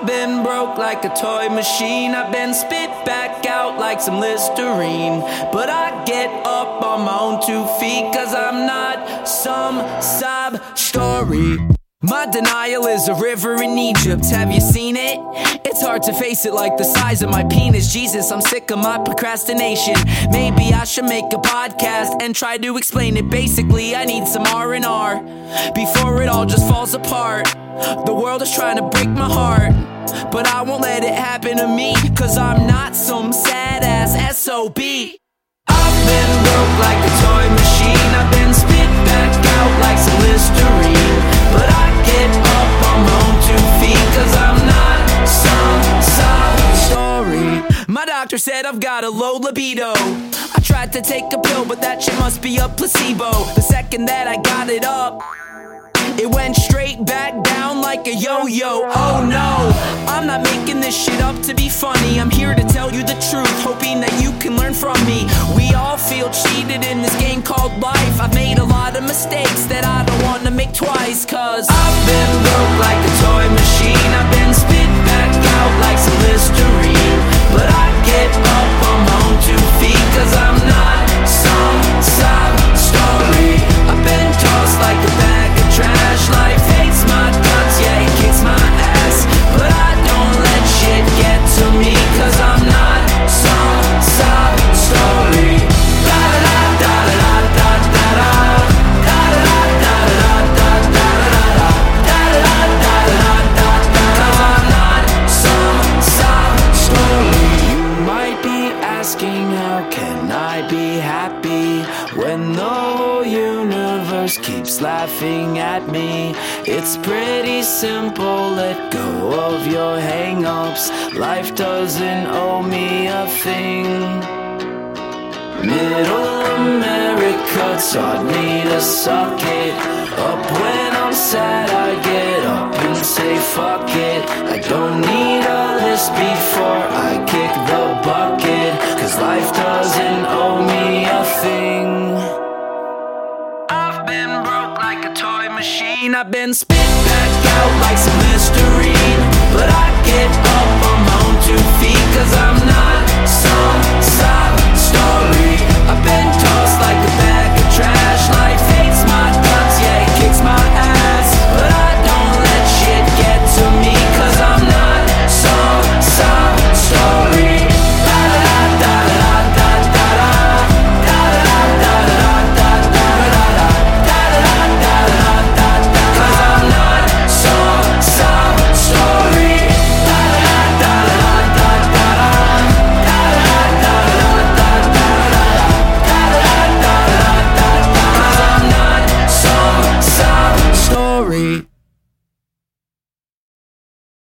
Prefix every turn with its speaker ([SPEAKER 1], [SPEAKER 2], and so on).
[SPEAKER 1] I've been broke like a toy machine. I've been spit back out like some Listerine. But I get up on my own 2 feet, cause I'm not some sob story. My denial is a river in Egypt, have you seen it? It's hard to face it like the size of my penis. Jesus, I'm sick of my procrastination. Maybe I should make a podcast and try to explain it. Basically, I need some R&R before it all just falls apart. The world is trying to break my heart, but I won't let it happen to me, cause I'm not some sad ass SOB. I've been broke like a toy machine. I've been spit back out like some Listerine. But I get up on my own 2 feet, cause I'm not some sob story. My doctor said I've got a low libido. I tried to take a pill, but that shit must be a placebo. The second that I got it up, it went straight back down like a yo-yo. Oh no, I'm not making this shit up to be funny. I'm here to tell you the truth, hoping that you can learn from me. We all feel cheated in this game called life. I've made a lot of mistakes that I don't want to make twice, cause I've been broke like a toy machine. I've been spit back out like some Listerine. But I get up on my own 2 feet, cause I'm not some sob story. I've been tossed like a bag of trash. Life hates my guts, yeah, it kicks my ass. But I don't let shit get to me, cause I'm not some sob story. How can I be happy when the whole universe keeps laughing at me? It's pretty simple, let go of your hang-ups. Life doesn't owe me a thing. Middle America taught me to suck it up. When I'm sad I get up and say fuck it. I don't need a list before I kick the bucket, cause life doesn't owe me a thing. I've been broke like a toy machine. I've been spit